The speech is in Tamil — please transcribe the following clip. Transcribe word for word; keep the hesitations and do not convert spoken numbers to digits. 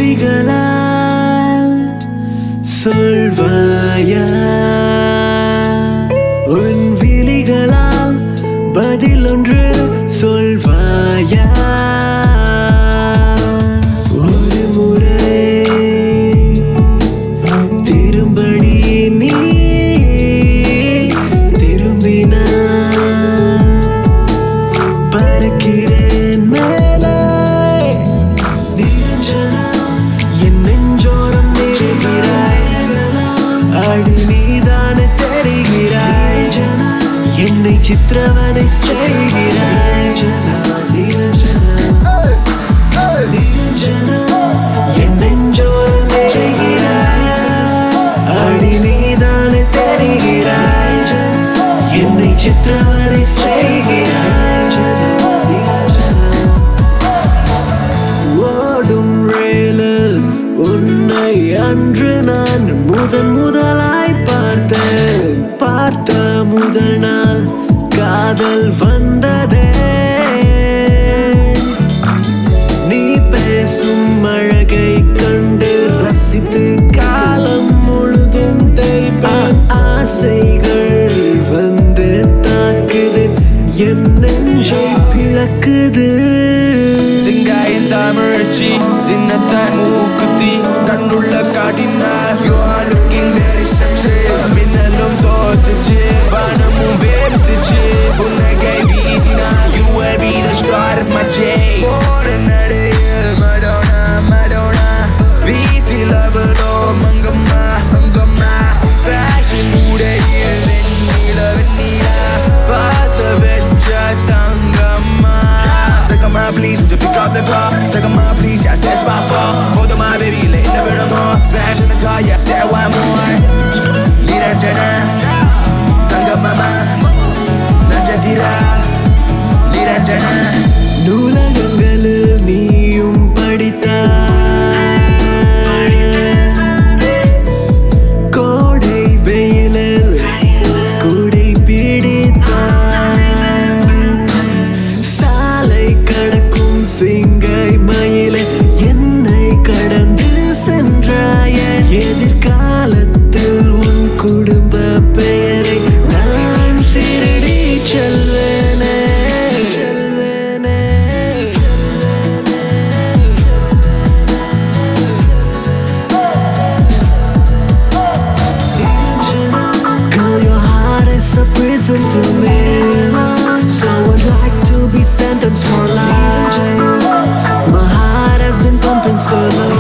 விழிகளால் சொல்வாயா, உன் விழிகளால் பதில் ஒன்று சொல்வாயா. ஒரு முறை திரும்படி நீ திரும்பினான், பறக்கிறேன் மேலே. நிரஞ்சனா என் நெஞ்சோரம் நெருங்கிறாய், அடி நீதானே தெரிகிறாய், என்னை சித்திரவதை செய்கிறாய். நிரஞ்சனா என் நெஞ்சோரம் நெருங்கிறாய், அடி நீதானே தெரிகிறாய், என்னை சித்திரவதை செய்கிறாய். ஓடும் ரயிலில் உன்னை அன்று நான் முதன் முதலாய் பார்த்தேன். பார்த்த முதல் நாள் காதல் வந்ததே. நீ பேசும் அழகை கண்டு ரசித்து காலம் முழுதும் தேய்ப்பேன். ஆசைகள் வந்து தாக்குது, என் நெஞ்சை பிளக்குது. சிங்காயின் தமிழ்ச்சி சின்னத்தாய் மூக்குத்தி கண்ணுள்ள காட்டினார். You are looking very sexy. மின்னலும் தோத்துச்சு, வானமும் வேர்த்துச்சு, புன்னகை வீசினார். You will be the star of my day. போற நடையில் மடோனா மடோனா, வீட்டில் அவளோ மங்கம்மா மங்கம்மா. ஃபேஷன் உடையில் வெண்ணில வெண்ணிலா, பாச வெச்ச தங்கம்மா. Take on my please, to pick up the call. Take on my please, yeah, says my fault. Hold on my baby, let never no more. Smash in the car, yeah, say one more. Niranjana, Tanga mama, Najatira, Niranjana. நூலகங்களில் நீயும் படித்தாய், கோடை வெயிலில் குடை பிடித்தாய். சாலை கடக்கும் சிங்கை மயிலே என்னை கடந்து சென்றாய. எதிர்காலத்தில் உன் குடும்ப பெயரை நான் திருடி செல்வேனே. Girl, your heart is a prison to me, so I'd like to be sentenced for life. My heart has been pumping so long.